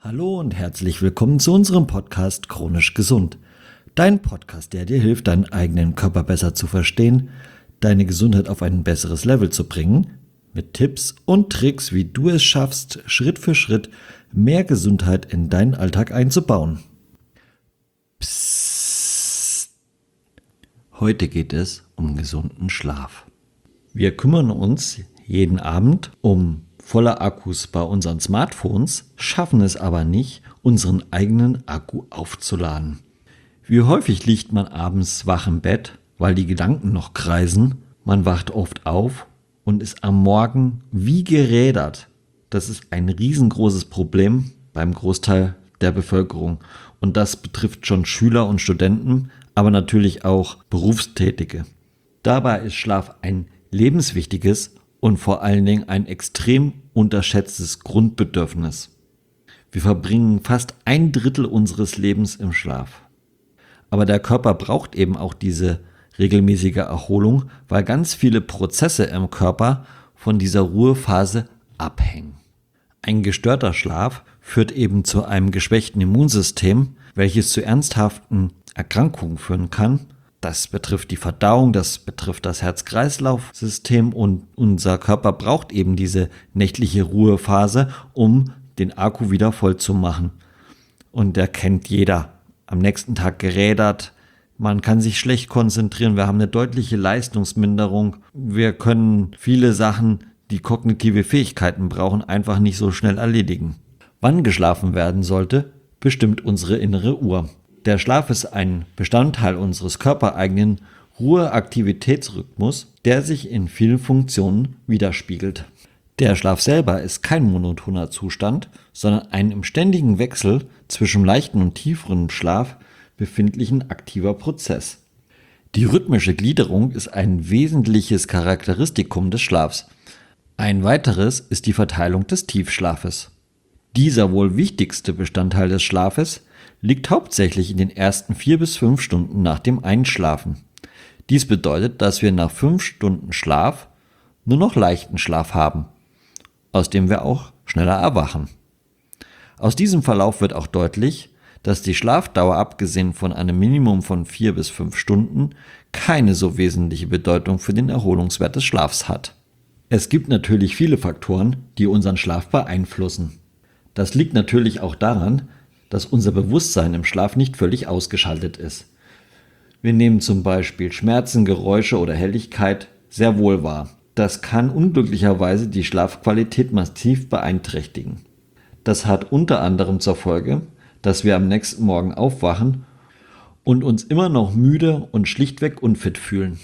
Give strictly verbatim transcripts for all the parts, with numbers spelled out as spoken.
Hallo und herzlich willkommen zu unserem Podcast Chronisch Gesund. Dein Podcast, der dir hilft, deinen eigenen Körper besser zu verstehen, deine Gesundheit auf ein besseres Level zu bringen, mit Tipps und Tricks, wie du es schaffst, Schritt für Schritt mehr Gesundheit in deinen Alltag einzubauen. Psst. Heute geht es um gesunden Schlaf. Wir kümmern uns jeden Abend um volle Akkus bei unseren Smartphones, schaffen es aber nicht, unseren eigenen Akku aufzuladen. Wie häufig liegt man abends wach im Bett, weil die Gedanken noch kreisen, man wacht oft auf und ist am Morgen wie gerädert. Das ist ein riesengroßes Problem beim Großteil der Bevölkerung und das betrifft schon Schüler und Studenten, aber natürlich auch Berufstätige. Dabei ist Schlaf ein lebenswichtiges und vor allen Dingen ein extrem unterschätztes Grundbedürfnis. Wir verbringen fast ein Drittel unseres Lebens im Schlaf. Aber der Körper braucht eben auch diese regelmäßige Erholung, weil ganz viele Prozesse im Körper von dieser Ruhephase abhängen. Ein gestörter Schlaf führt eben zu einem geschwächten Immunsystem, welches zu ernsthaften Erkrankungen führen kann. Das betrifft die Verdauung, das betrifft das Herz-Kreislauf-System und unser Körper braucht eben diese nächtliche Ruhephase, um den Akku wieder voll zu machen. Und der kennt jeder. Am nächsten Tag gerädert, man kann sich schlecht konzentrieren, wir haben eine deutliche Leistungsminderung, wir können viele Sachen, die kognitive Fähigkeiten brauchen, einfach nicht so schnell erledigen. Wann geschlafen werden sollte, bestimmt unsere innere Uhr. Der Schlaf ist ein Bestandteil unseres körpereigenen Ruheaktivitätsrhythmus, der sich in vielen Funktionen widerspiegelt. Der Schlaf selber ist kein monotoner Zustand, sondern ein im ständigen Wechsel zwischen leichten und tieferen Schlaf befindlichen aktiver Prozess. Die rhythmische Gliederung ist ein wesentliches Charakteristikum des Schlafs. Ein weiteres ist die Verteilung des Tiefschlafes. Dieser wohl wichtigste Bestandteil des Schlafes liegt hauptsächlich in den ersten vier bis fünf Stunden nach dem Einschlafen. Dies bedeutet, dass wir nach fünf Stunden Schlaf nur noch leichten Schlaf haben, aus dem wir auch schneller erwachen. Aus diesem Verlauf wird auch deutlich, dass die Schlafdauer abgesehen von einem Minimum von vier bis fünf Stunden keine so wesentliche Bedeutung für den Erholungswert des Schlafs hat. Es gibt natürlich viele Faktoren, die unseren Schlaf beeinflussen. Das liegt natürlich auch daran, dass unser Bewusstsein im Schlaf nicht völlig ausgeschaltet ist. Wir nehmen zum Beispiel Schmerzen, Geräusche oder Helligkeit sehr wohl wahr. Das kann unglücklicherweise die Schlafqualität massiv beeinträchtigen. Das hat unter anderem zur Folge, dass wir am nächsten Morgen aufwachen und uns immer noch müde und schlichtweg unfit fühlen.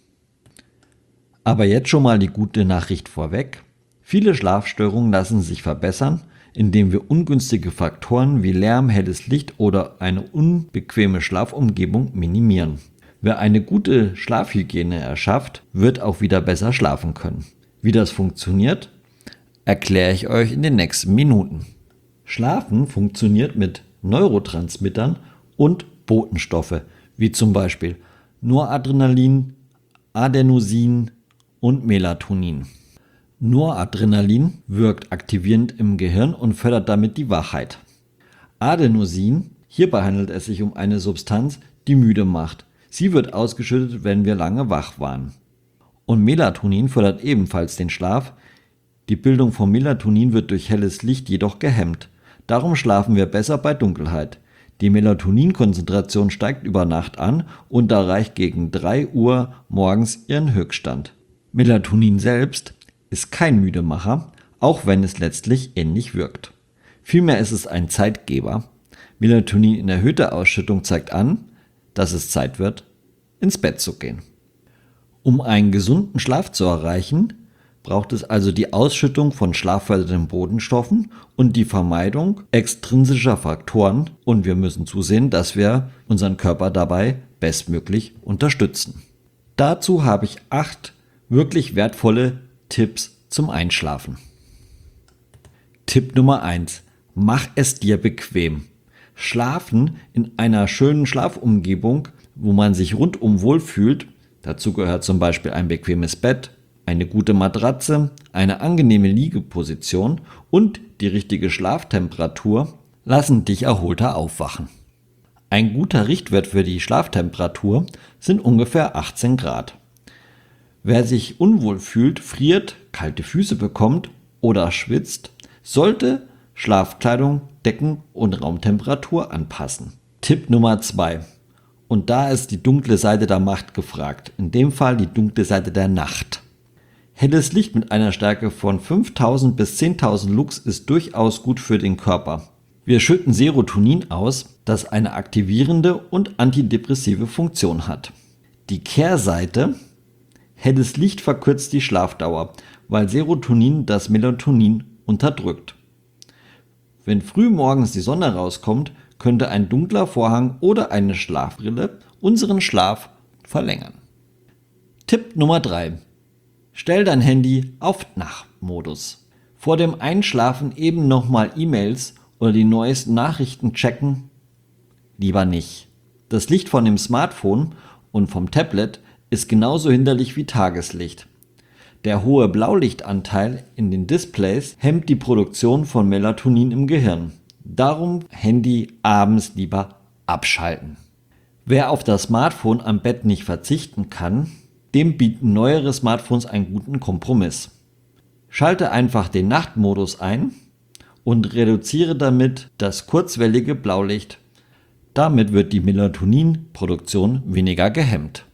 Aber jetzt schon mal die gute Nachricht vorweg. Viele Schlafstörungen lassen sich verbessern, indem wir ungünstige Faktoren wie Lärm, helles Licht oder eine unbequeme Schlafumgebung minimieren. Wer eine gute Schlafhygiene erschafft, wird auch wieder besser schlafen können. Wie das funktioniert, erkläre ich euch in den nächsten Minuten. Schlafen funktioniert mit Neurotransmittern und Botenstoffe, wie zum Beispiel Noradrenalin, Adenosin und Melatonin. Noradrenalin wirkt aktivierend im Gehirn und fördert damit die Wachheit. Adenosin, hierbei handelt es sich um eine Substanz, die müde macht. Sie wird ausgeschüttet, wenn wir lange wach waren. Und Melatonin fördert ebenfalls den Schlaf. Die Bildung von Melatonin wird durch helles Licht jedoch gehemmt. Darum schlafen wir besser bei Dunkelheit. Die Melatoninkonzentration steigt über Nacht an und erreicht gegen drei Uhr morgens ihren Höchststand. Melatonin selbst ist kein Müdemacher, auch wenn es letztlich ähnlich wirkt. Vielmehr ist es ein Zeitgeber. Melatonin in erhöhter Ausschüttung zeigt an, dass es Zeit wird, ins Bett zu gehen. Um einen gesunden Schlaf zu erreichen, braucht es also die Ausschüttung von schlaffördernden Botenstoffen und die Vermeidung extrinsischer Faktoren und wir müssen zusehen, dass wir unseren Körper dabei bestmöglich unterstützen. Dazu habe ich acht wirklich wertvolle Tipps zum Einschlafen. Tipp Nummer eins. Mach es dir bequem. Schlafen in einer schönen Schlafumgebung, wo man sich rundum wohlfühlt, dazu gehört zum Beispiel ein bequemes Bett, eine gute Matratze, eine angenehme Liegeposition und die richtige Schlaftemperatur, lassen dich erholter aufwachen. Ein guter Richtwert für die Schlaftemperatur sind ungefähr achtzehn Grad. Wer sich unwohl fühlt, friert, kalte Füße bekommt oder schwitzt, sollte Schlafkleidung, Decken und Raumtemperatur anpassen. Tipp Nummer zwei. Und da ist die dunkle Seite der Macht gefragt, in dem Fall die dunkle Seite der Nacht. Helles Licht mit einer Stärke von fünftausend bis zehntausend Lux ist durchaus gut für den Körper. Wir schütten Serotonin aus, das eine aktivierende und antidepressive Funktion hat. Die Kehrseite: helles Licht verkürzt die Schlafdauer, weil Serotonin das Melatonin unterdrückt. Wenn früh morgens die Sonne rauskommt, könnte ein dunkler Vorhang oder eine Schlafbrille unseren Schlaf verlängern. Tipp Nummer drei. Stell dein Handy auf Nachtmodus. Vor dem Einschlafen eben nochmal E-Mails oder die neuesten Nachrichten checken? Lieber nicht. Das Licht von dem Smartphone und vom Tablet ist genauso hinderlich wie Tageslicht. Der hohe Blaulichtanteil in den Displays hemmt die Produktion von Melatonin im Gehirn. Darum Handy abends lieber abschalten. Wer auf das Smartphone am Bett nicht verzichten kann, dem bieten neuere Smartphones einen guten Kompromiss. Schalte einfach den Nachtmodus ein und reduziere damit das kurzwellige Blaulicht. Damit wird die Melatoninproduktion weniger gehemmt.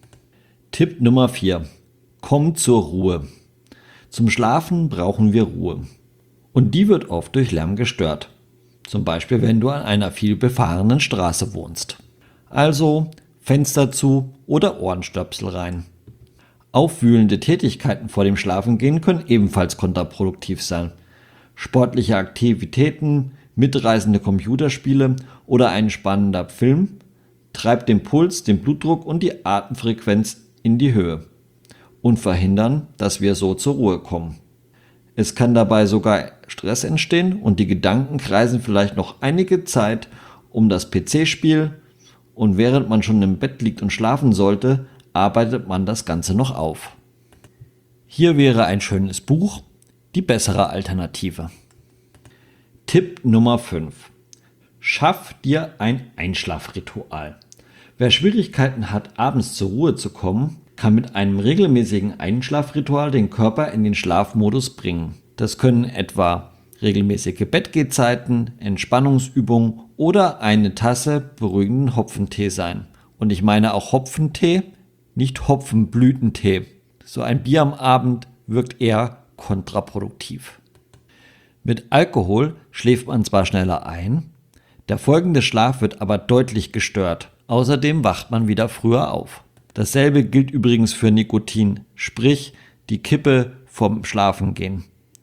Tipp Nummer vier. Komm zur Ruhe. Zum Schlafen brauchen wir Ruhe. Und die wird oft durch Lärm gestört. Zum Beispiel, wenn du an einer viel befahrenen Straße wohnst. Also Fenster zu oder Ohrenstöpsel rein. Aufwühlende Tätigkeiten vor dem Schlafengehen können ebenfalls kontraproduktiv sein. Sportliche Aktivitäten, mitreißende Computerspiele oder ein spannender Film treibt den Puls, den Blutdruck und die Atemfrequenz in die Höhe und verhindern, dass wir so zur Ruhe kommen. Es kann dabei sogar Stress entstehen und die Gedanken kreisen vielleicht noch einige Zeit um das P C-Spiel und während man schon im Bett liegt und schlafen sollte, arbeitet man das Ganze noch auf. Hier wäre ein schönes Buch die bessere Alternative. Tipp Nummer fünf. Schaff dir ein Einschlafritual. Wer Schwierigkeiten hat, abends zur Ruhe zu kommen, kann mit einem regelmäßigen Einschlafritual den Körper in den Schlafmodus bringen. Das können etwa regelmäßige Bettgehzeiten, Entspannungsübungen oder eine Tasse beruhigenden Hopfentee sein. Und ich meine auch Hopfentee, nicht Hopfenblütentee. So ein Bier am Abend wirkt eher kontraproduktiv. Mit Alkohol schläft man zwar schneller ein, der folgende Schlaf wird aber deutlich gestört. Außerdem wacht man wieder früher auf. Dasselbe gilt übrigens für Nikotin, sprich die Kippe vom Schlafengehen.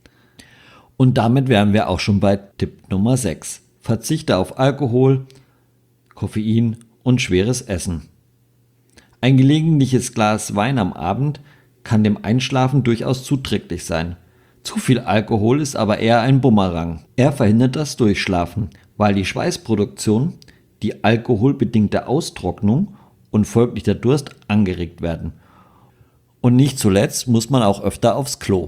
Und damit wären wir auch schon bei Tipp Nummer sechs. Verzichte auf Alkohol, Koffein und schweres Essen. Ein gelegentliches Glas Wein am Abend kann dem Einschlafen durchaus zuträglich sein. Zu viel Alkohol ist aber eher ein Bumerang. Er verhindert das Durchschlafen, weil die Schweißproduktion, die alkoholbedingte Austrocknung und folglich der Durst angeregt werden. Und nicht zuletzt muss man auch öfter aufs Klo.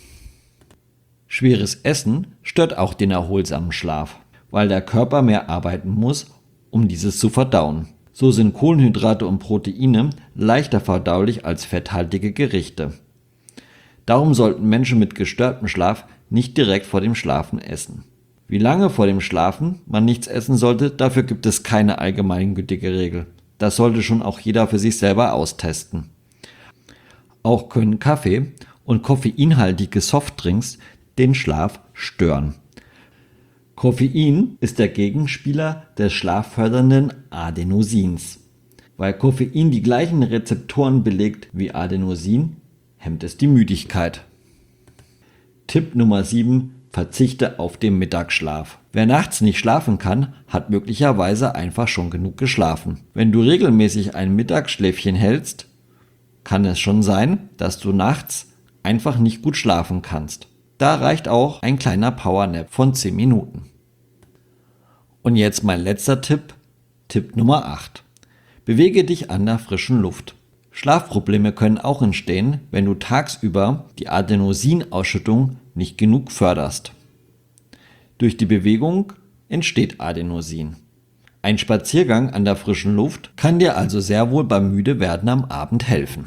Schweres Essen stört auch den erholsamen Schlaf, weil der Körper mehr arbeiten muss, um dieses zu verdauen. So sind Kohlenhydrate und Proteine leichter verdaulich als fetthaltige Gerichte. Darum sollten Menschen mit gestörtem Schlaf nicht direkt vor dem Schlafen essen. Wie lange vor dem Schlafen man nichts essen sollte, dafür gibt es keine allgemeingültige Regel. Das sollte schon auch jeder für sich selber austesten. Auch können Kaffee und koffeinhaltige Softdrinks den Schlaf stören. Koffein ist der Gegenspieler des schlaffördernden Adenosins. Weil Koffein die gleichen Rezeptoren belegt wie Adenosin, hemmt es die Müdigkeit. Tipp Nummer sieben. Verzichte auf den Mittagsschlaf. Wer nachts nicht schlafen kann, hat möglicherweise einfach schon genug geschlafen. Wenn du regelmäßig ein Mittagsschläfchen hältst, kann es schon sein, dass du nachts einfach nicht gut schlafen kannst. Da reicht auch ein kleiner Powernap von zehn Minuten. Und jetzt mein letzter Tipp, Tipp Nummer acht. Bewege dich an der frischen Luft. Schlafprobleme können auch entstehen, wenn du tagsüber die Adenosinausschüttung nicht genug förderst. Durch die Bewegung entsteht Adenosin. Ein Spaziergang an der frischen Luft kann dir also sehr wohl beim Müdewerden am Abend helfen.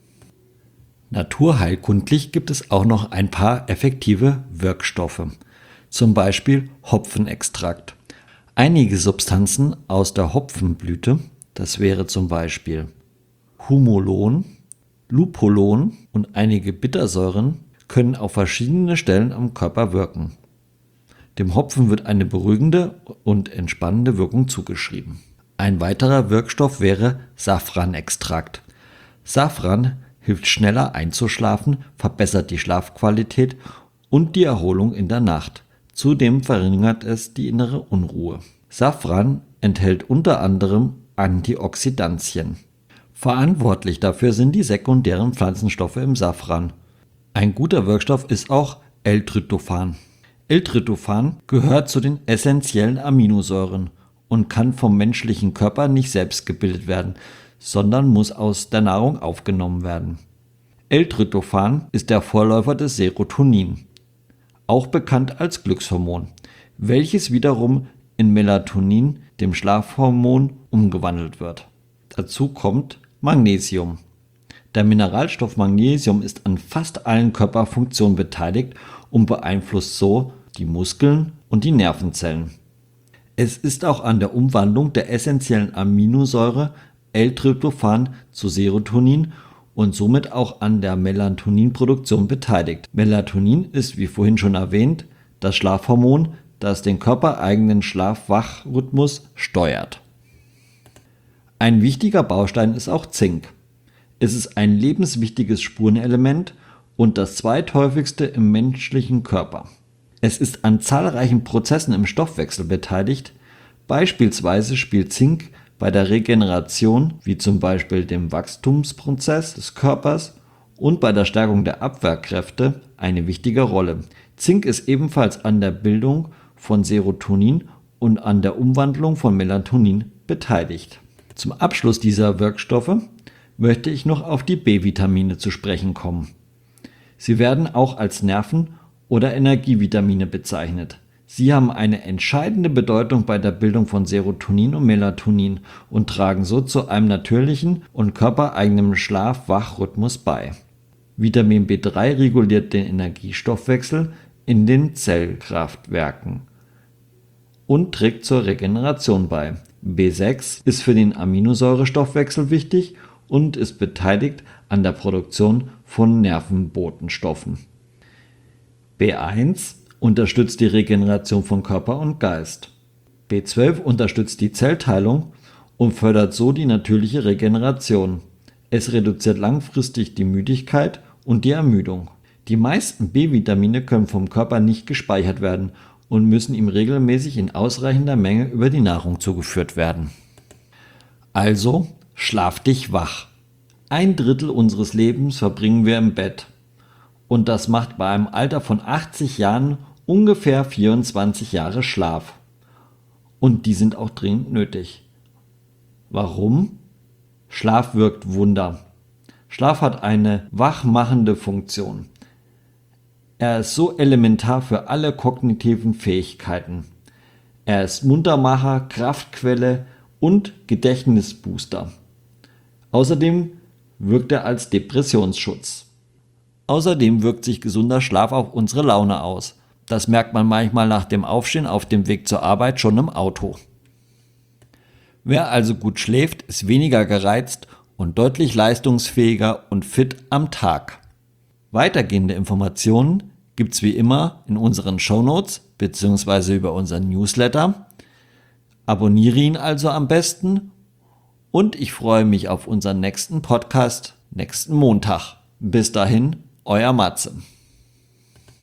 Naturheilkundlich gibt es auch noch ein paar effektive Wirkstoffe, zum Beispiel Hopfenextrakt. Einige Substanzen aus der Hopfenblüte, das wäre zum Beispiel Humulon, Lupulon und einige Bittersäuren, können auf verschiedene Stellen am Körper wirken. Dem Hopfen wird eine beruhigende und entspannende Wirkung zugeschrieben. Ein weiterer Wirkstoff wäre Safranextrakt. Safran hilft schneller einzuschlafen, verbessert die Schlafqualität und die Erholung in der Nacht. Zudem verringert es die innere Unruhe. Safran enthält unter anderem Antioxidantien. Verantwortlich dafür sind die sekundären Pflanzenstoffe im Safran. Ein guter Wirkstoff ist auch L-Tryptophan. L-Tryptophan gehört zu den essentiellen Aminosäuren und kann vom menschlichen Körper nicht selbst gebildet werden, sondern muss aus der Nahrung aufgenommen werden. L-Tryptophan ist der Vorläufer des Serotonin, auch bekannt als Glückshormon, welches wiederum in Melatonin, dem Schlafhormon, umgewandelt wird. Dazu kommt Magnesium. Der Mineralstoff Magnesium ist an fast allen Körperfunktionen beteiligt und beeinflusst so die Muskeln und die Nervenzellen. Es ist auch an der Umwandlung der essentiellen Aminosäure L-Tryptophan zu Serotonin und somit auch an der Melatoninproduktion beteiligt. Melatonin ist, wie vorhin schon erwähnt, das Schlafhormon, das den körpereigenen Schlaf-Wach-Rhythmus steuert. Ein wichtiger Baustein ist auch Zink. Es ist ein lebenswichtiges Spurenelement und das zweithäufigste im menschlichen Körper. Es ist an zahlreichen Prozessen im Stoffwechsel beteiligt. Beispielsweise spielt Zink bei der Regeneration, wie zum Beispiel dem Wachstumsprozess des Körpers und bei der Stärkung der Abwehrkräfte, eine wichtige Rolle. Zink ist ebenfalls an der Bildung von Serotonin und an der Umwandlung von Melatonin beteiligt. Zum Abschluss dieser Wirkstoffe möchte ich noch auf die B-Vitamine zu sprechen kommen. Sie werden auch als Nerven- oder Energievitamine bezeichnet. Sie haben eine entscheidende Bedeutung bei der Bildung von Serotonin und Melatonin und tragen so zu einem natürlichen und körpereigenen Schlaf-Wach-Rhythmus bei. Vitamin B drei reguliert den Energiestoffwechsel in den Zellkraftwerken und trägt zur Regeneration bei. B sechs ist für den Aminosäurestoffwechsel wichtig und ist beteiligt an der Produktion von Nervenbotenstoffen. B eins unterstützt die Regeneration von Körper und Geist. B zwölf unterstützt die Zellteilung und fördert so die natürliche Regeneration. Es reduziert langfristig die Müdigkeit und die Ermüdung. Die meisten B-Vitamine können vom Körper nicht gespeichert werden und müssen ihm regelmäßig in ausreichender Menge über die Nahrung zugeführt werden. Also, schlaf dich wach. Ein Drittel unseres Lebens verbringen wir im Bett. Und das macht bei einem Alter von achtzig Jahren ungefähr vierundzwanzig Jahre Schlaf. Und die sind auch dringend nötig. Warum? Schlaf wirkt Wunder. Schlaf hat eine wachmachende Funktion. Er ist so elementar für alle kognitiven Fähigkeiten. Er ist Muntermacher, Kraftquelle und Gedächtnisbooster. Außerdem wirkt er als Depressionsschutz. Außerdem wirkt sich gesunder Schlaf auf unsere Laune aus. Das merkt man manchmal nach dem Aufstehen auf dem Weg zur Arbeit schon im Auto. Wer also gut schläft, ist weniger gereizt und deutlich leistungsfähiger und fit am Tag. Weitergehende Informationen gibt's wie immer in unseren Shownotes bzw. über unseren Newsletter. Abonniere ihn also am besten und ich freue mich auf unseren nächsten Podcast nächsten Montag. Bis dahin, euer Matze.